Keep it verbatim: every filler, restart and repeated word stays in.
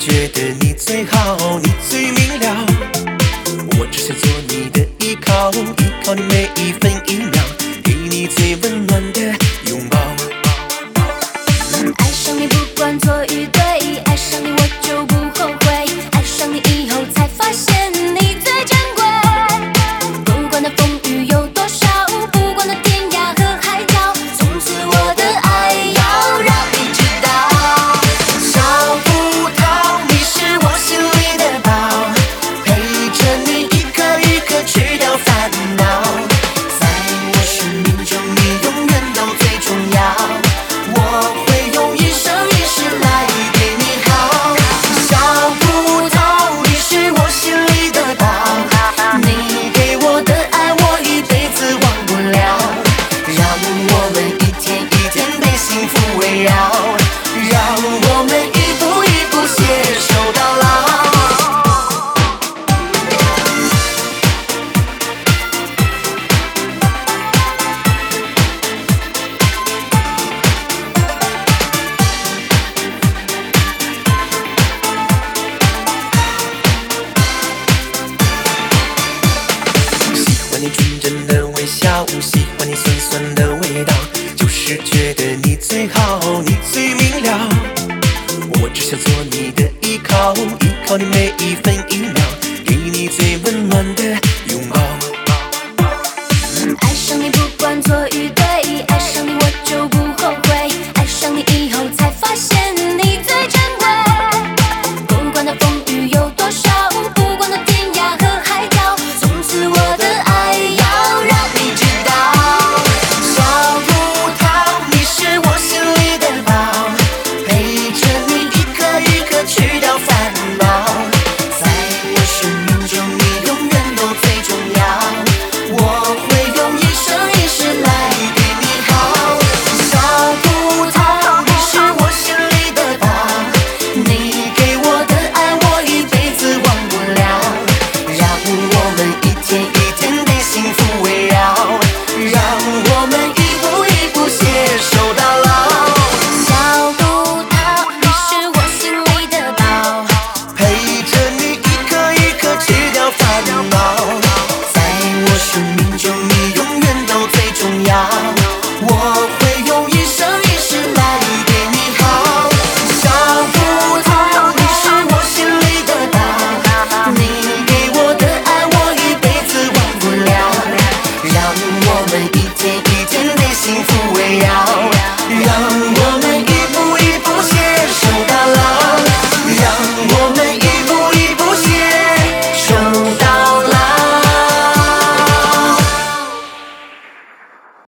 觉得你最好，你最明了。我只想做你的依靠，依靠你每一分一秒，给你最温暖的拥抱。 爱上你不管错与对，爱上你我就不后悔，爱上你以后才发现你最珍贵。不管那风雨有多少，不管那天涯和海角，从此我的爱要让你知道。小葡萄，你是我心里的宝，陪着你一颗一颗去掉烦恼，在我生命中你永远都最重要，我会用一生一世来对你好。小葡萄，你是我心里的宝，你给我的爱我一辈子忘不了，让我们一天一天被幸福围绕，让我们一步一步携手到老。 喜欢你纯真的微笑，喜欢你酸酸的味道，就是觉得你最好，你最明了。我只想做你的依靠，依靠你每一分